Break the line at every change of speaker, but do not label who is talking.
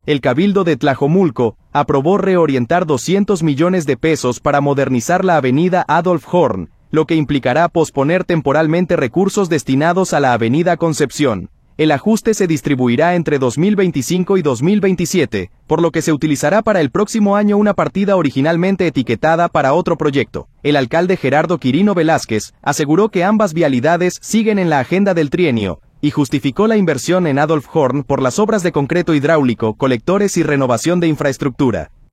El Cabildo de Tlajomulco aprobó reorientar 200 millones de pesos para modernizar la avenida Adolf Horn, lo que implicará posponer temporalmente recursos destinados a la avenida Concepción. El ajuste se distribuirá entre 2025 y 2027, por lo que se utilizará para el próximo año una partida originalmente etiquetada para otro proyecto. El alcalde Gerardo Quirino Velázquez aseguró que ambas vialidades siguen en la agenda del trienio, y justificó la inversión en Adolf Horn por las obras de concreto hidráulico, colectores y renovación de infraestructura.